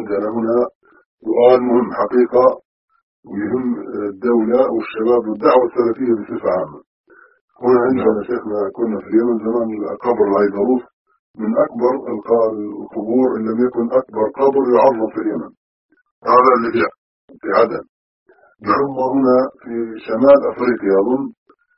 عندنا هنا سؤال مهم حقيقة ويهم الدولة والشباب والدعوة السلفية بصفة عامة. هنا عندنا شيخنا كنا في اليمن زمان قبر العيدروس من أكبر القبور إن لم يكن أكبر قبر يعظم في اليمن، هذا اللي في عدن. ثم هنا في شمال أفريقيا أظن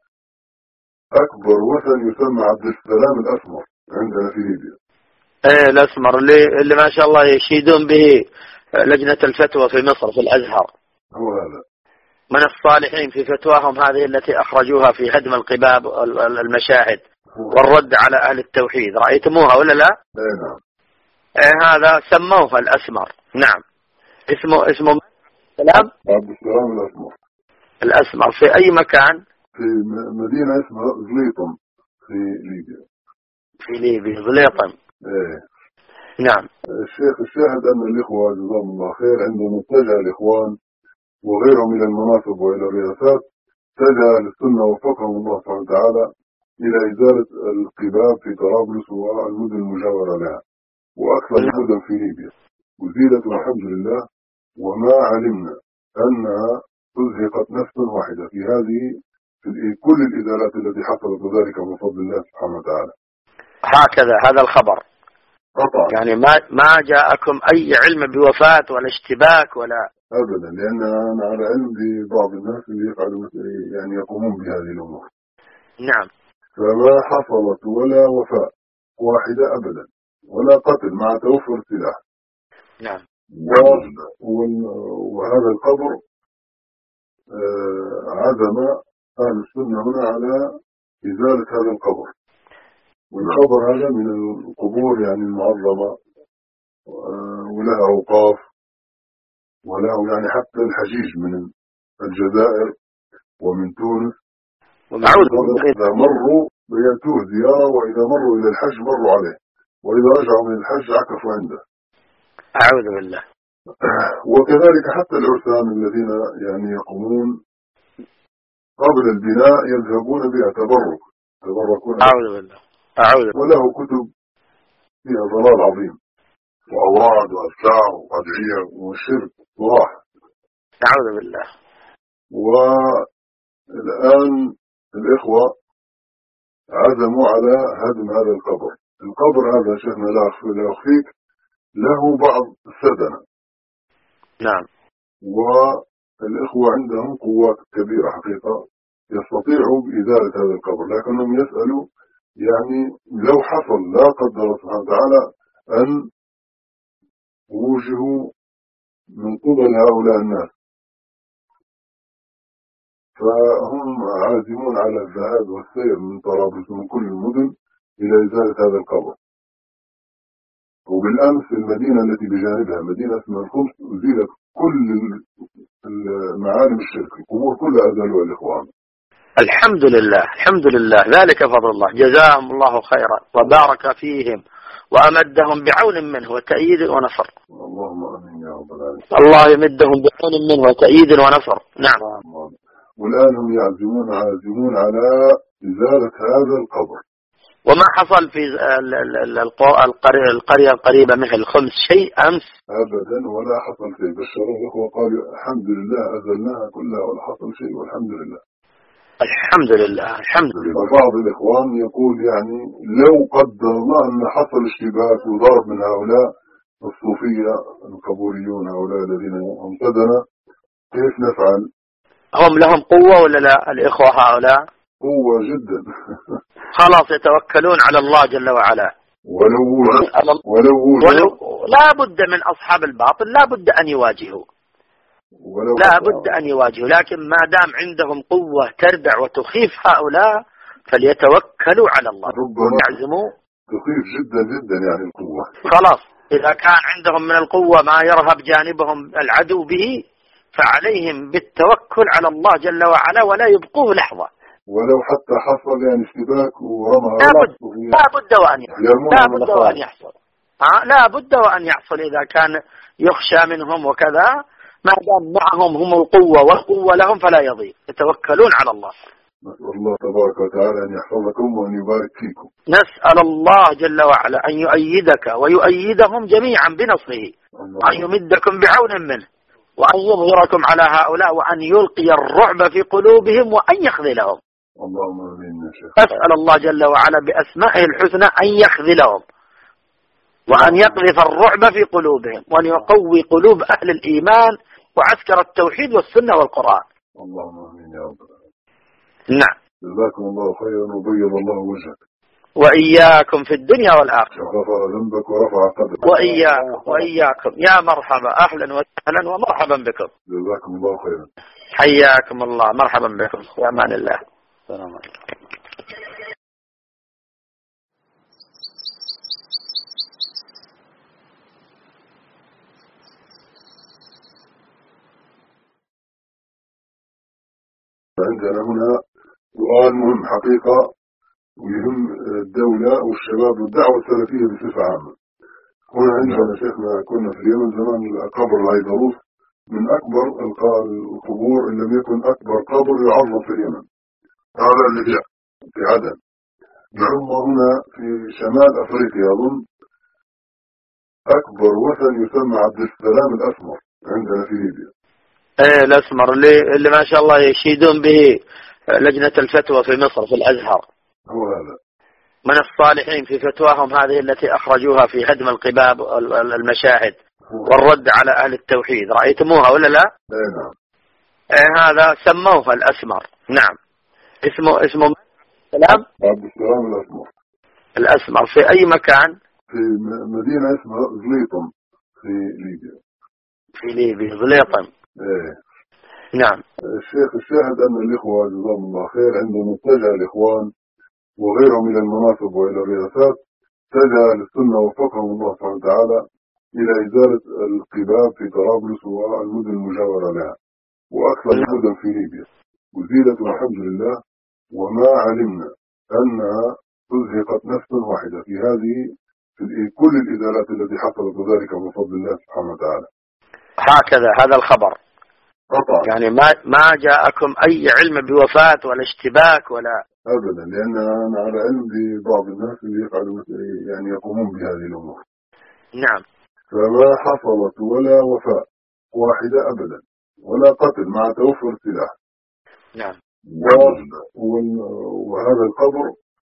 أكبر وثن يسمى عبد السلام الأسمر عندنا في ليبيا. ايه الأسمر اللي ما شاء الله يشيدون به لجنة الفتوى في مصر في الأزهر. هو هذا من الصالحين في فتواهم هذه التي أخرجوها في هدم القباب المشاهد والرد على أهل التوحيد، رأيتموها ولا لا؟ نعم. هذا سموها الأسمر. نعم. اسمه السلام عبد السلام الأسمر. الأسمر في أي مكان؟ في مدينة اسمها زليطم في ليبيا. في ليبيا زليطم. ايه نعم. الشاهد أن الإخوة جزاهم الله خير عندهم اتجه الإخوان وغيرهم إلى المناصب وإلى الرئاسات، اتجه للسنة وفقهم الله سبحانه وتعالى إلى إزالة القباب في طرابلس والمدن المجاورة لها وأكثر المدن في ليبيا، أزيلت والحمد لله. وما علمنا أنها أزهقت نفسا واحدة في هذه كل الإزالات التي حصلت، وذلك من فضل الله سبحانه وتعالى. هكذا هذا الخبر قطعا. يعني ما جاءكم أي علم بوفاة ولا اشتباك ولا أبدا، لأن أنا على علم ببعض الناس اللي يفعلوا يعني يقومون بهذه الأمور. نعم. فما حصلت ولا وفاة واحدة أبدا ولا قتل مع توفر السلاح. نعم. وهذا القبر عزم أهل السنة هنا على إزالة هذا القبر، والقبر هذا من القبور يعني المعظمة ولها أوقاف وله يعني حتى الحجيج من الجزائر ومن تونس إذا مروا بيأتوه زيارة، وإذا مروا إلى الحج مروا عليه، وإذا رجعوا من الحج عكفوا عنده. أعوذ بالله. وكذلك حتى العرسان الذين يعني يقومون قبل البناء يذهبون بها تبركون. أعوذ بالله. أعوذ. وله كتب فيها ضلال عظيم وأوراد وأذكار وأدعية وشرك وراح. أعوذ بالله. والآن الإخوة عزموا على هدم هذا القبر. القبر هذا شيخنا لا أخفيك له بعض السدنة. نعم. والإخوة عندهم قوات كبيرة حقيقة يستطيعوا بإزالة هذا القبر، لكنهم يسألوا يعني لو حصل لا قدر الله سبحانه وتعالى أن وجهوا من قبل هؤلاء الناس، فهم عازمون على الذهاب والسير من طرابلس ومن كل المدن إلى إزالة هذا القبر. وبالأمس المدينة التي بجانبها مدينة اسمها الخمس أزيلت كل المعالم الشرك، القبور كلها أزالوها الإخوان. الحمد لله الحمد لله، ذلك فضل الله، جزاهم الله خيرا وبارك فيهم وأمدهم بعون منه وتأييد ونصر. اللهم آمين يا رب العالمين. الله يمدهم بعون منه وتأييد ونصر. نعم. والآن هم عازمون على إزالة هذا القبر. وما حصل في القرية القريبة مثل خمس شيء أمس؟ أبدا ولا حصل شيء. بشروا الأخوة قالوا الحمد لله أزلناها كلها ولا حصل شيء والحمد لله. الحمد لله الحمد لله. بعض الإخوان يقول يعني لو قدر الله أن حصل اشتباك وضرب من هؤلاء الصوفية القبوريون هؤلاء الذين هم سدنا كيف نفعل؟ هم لهم قوة ولا لا الإخوة هؤلاء؟ قوة جدا. خلاص يتوكلون على الله جل وعلا. ولو لا بد من أصحاب الباطل لا بد أن يواجهوا، لا بد أن يواجهوا، لكن ما دام عندهم قوة تردع وتخيف هؤلاء فليتوكلوا على الله. ربما يعزموا تخيف جدا جدا يعني القوة. خلاص إذا كان عندهم من القوة ما يرهب جانبهم العدو به فعليهم بالتوكل على الله جل وعلا ولا يبقوه لحظة. ولو حتى حصل يعني اشتباك ورمى لا بد وأن يحصل. لا بد وأن يحصل إذا كان يخشى منهم وكذا، ما دام معهم هم القوة والقوة لهم فلا يضيق، يتوكلون على الله. نسأل الله تبارك وتعالى أن يحفظكم وأن يبارك فيكم. نسأل الله جل وعلا أن يؤيدك ويؤيدهم جميعا بنصره، وأن يمدكم بعون منه، وأن يظهركم على هؤلاء، وأن يلقي الرعب في قلوبهم وأن يخذلهم. اللهم آمين يا شيخ. أسأل الله جل وعلا بأسمائه الحسنى أن يخذلهم، وأن يقذف الرعب في قلوبهم، وأن يقوي قلوب أهل الإيمان وعسكر التوحيد والسنة والقرآن. اللهم آمين يا رب. نعم. جزاكم الله خيرا وبيض الله وجهك. وإياكم في الدنيا والآخرة. غفر ذنبك ورفع قدرك. وإياكم يا مرحبا، أهلا وسهلا ومرحبا بكم. جزاكم الله خيرا. حياكم الله، مرحبا بكم، في أمان الله. السلام عليكم. عندنا هنا سؤال مهم حقيقة، ويهم الدولة والشباب والدعوة السلفية بصفة عامة. هنا عندنا شيخنا كنا في اليمن زمان قبر العيدروس من أكبر القبور، إن لم يكن أكبر قبر يعظم في اليمن. هذا اللي في عدن. نعم هنا في شمال أفريقيا أظن أكبر وثن يسمى عبد السلام الأسمر عندنا في ليبيا. ايه الأسمر اللي ما شاء الله يشيدون به لجنة الفتوى في مصر في الأزهر. هو هذا من الصالحين في فتواهم هذه التي أخرجوها في هدم القباب المشاهد والرد على أهل التوحيد. رأيتموها ولا لا؟ ايه نعم. هذا سموه الأسمر. نعم. اسمه سلام عبد السلام الأسمر. الأسمر في أي مكان؟ في مدينة اسمها زليطم في ليبيا. في ليبيا زليطم. ايه نعم. الشيخ الشاهد أن الإخوة جزاهم الله خير عندما اتجه الإخوان وغيرهم إلى المناصب وإلى الرئاسات اتجه للسنة وفقهم الله سبحانه وتعالى إلى إزالة القباب في طرابلس والمدن المجاورة لها وأكثر المدن في ليبيا، وزيلت والحمد لله، وما علمنا أنها أزهقت نفس واحدة في هذه كل الإزالات التي حصلت، وذلك من فضل الله سبحانه وتعالى. هكذا هذا الخبر قطعا. يعني ما جاءكم أي علم بوفاة ولا اشتباك ولا أبدا، لأن أنا على علم ببعض الناس اللي يفعلوا يعني يقومون بهذه الأمور. نعم. فما حصلت ولا وفاة واحدة أبدا ولا قتل مع توفر السلاح. نعم. وهذا القبر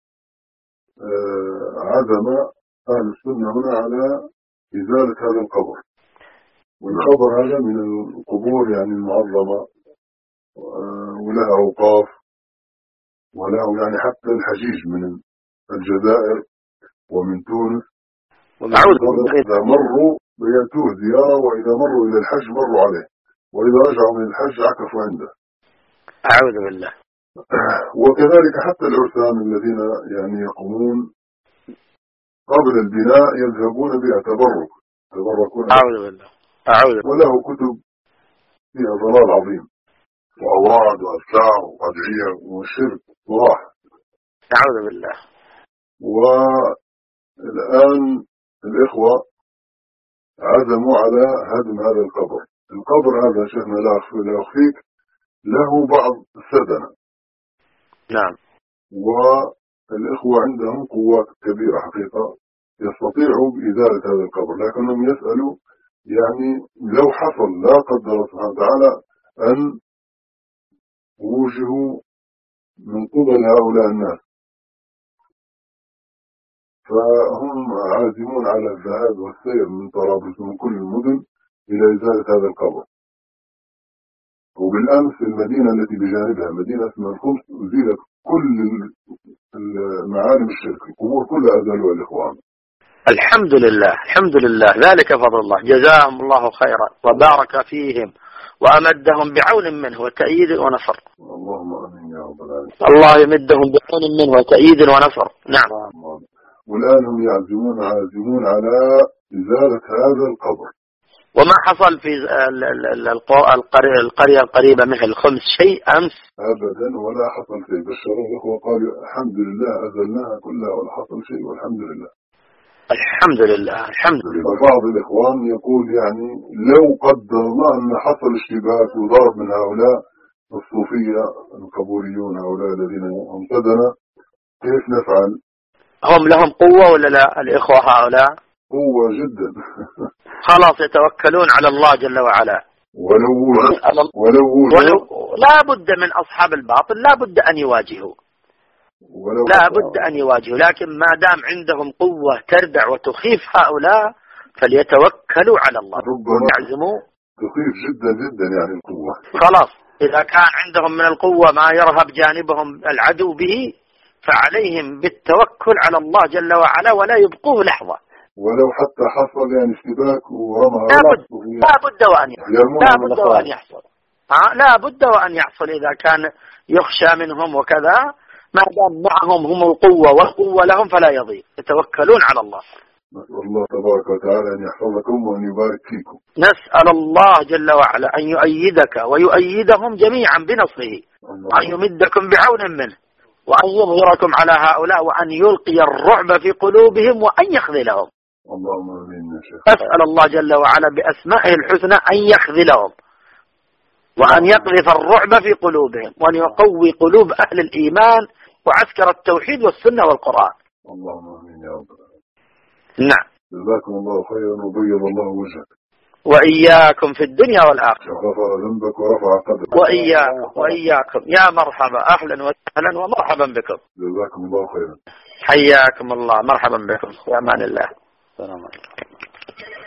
عزم أهل السنة هنا على إزالة هذا القبر، والقبر هذا من القبور يعني المعظمة ولها أوقاف وله يعني حتى الحجيج من الجزائر ومن تونس إذا مروا بيأتوه زيارة، وإذا مروا إلى الحج مروا عليه، وإذا رجعوا من الحج عكفوا عنده. أعوذ بالله. وكذلك حتى العرسان الذين يعني يقومون قبل البناء يذهبون بها تبركون. أعوذ بالله. وله كتب فيها ضلال عظيم وأوراد وأذكار وأدعية وشرك وراح. أعوذ بالله. والآن الإخوة عزموا على هدم هذا القبر. القبر هذا شيخنا لا أخفيك له بعض السدنة. نعم. والإخوة عندهم قوات كبيرة حقيقة يستطيعوا بإزالة هذا القبر، لكنهم يسألوا يعني لو حصل لا قدر الله سبحانه وتعالى أن وجهوا من قبل هؤلاء الناس، فهم عازمون على الذهاب والسير من طرابلس ومن كل المدن إلى إزالة هذا القبر. وبالأمس المدينة التي بجانبها مدينة اسمها الخمس أزيلت كل معالم الشرك، القبور كلها أزالوا الإخوان. الحمد لله الحمد لله، ذلك فضل الله، جزاهم الله خيرا وبارك فيهم وأمدهم بعون منه وتأييد ونصر. اللهم آمين يا رب العالمين. الله يمدهم بعون منه وتأييد ونصر. نعم. والآن هم عازمون على إزالة هذا القبر. وما حصل في القرية القريبة مثل الخمس شيء أمس؟ أبدا ولا حصل شيء. بشروا الأخوة قالوا الحمد لله أزلناها كلها ولا حصل شيء والحمد لله. الحمد لله الحمد لله. وبعض الإخوان يقول يعني لو قدر الله أن حصل اشتباك وضرب من هؤلاء الصوفية القبوريون هؤلاء الذين أمتدنا، كيف نفعل؟ هم لهم قوة ولا لا الإخوة هؤلاء؟ قوة جدا. خلاص يتوكلون على الله جل وعلا. ولو لا بد من أصحاب الباطل لا بد أن يواجهوا، لا بد أن يواجهوا، لكن ما دام عندهم قوة تردع وتخيف هؤلاء فليتوكلوا على الله. يعزموا تخيف جدا جدا يعني القوة. خلاص إذا كان عندهم من القوة ما يرهب جانبهم العدو به فعليهم بالتوكل على الله جل وعلا ولا يبقوه لحظة. ولو حتى حصل يعني اشتباك ورمى لا بد وأن يحصل. لا بد وأن يحصل إذا كان يخشى منهم وكذا، ما دام معهم هم القوة والقوة لهم فلا يضيق، يتوكلون على الله. نسأل الله تبارك وتعالى أن يحفظكم وأن يبارك فيكم. نسأل الله جل وعلا أن يؤيدك ويؤيدهم جميعا بنصره، وأن يمدكم بعون منه، وأن يظهركم على هؤلاء، وأن يلقي الرعب في قلوبهم وأن يخذلهم. اللهم آمين يا شيخ. أسأل الله جل وعلا بأسمائه الحسنى أن يخذلهم وأن يقذف الرعب في قلوبهم وأن يقوي قلوب أهل الإيمان وعسكر التوحيد والسنة والقرآن. اللهم آمين يا رب. نعم. جزاكم الله خيرا وبيض الله وجهك. وإياكم في الدنيا والآخرة. غفر ذنبك ورفع قدرك. وإياكم يا مرحبا، أهلا وسهلا ومرحبا بكم. جزاكم الله خيرا. حياكم الله، مرحبا بكم، في أمان الله. السلام عليكم.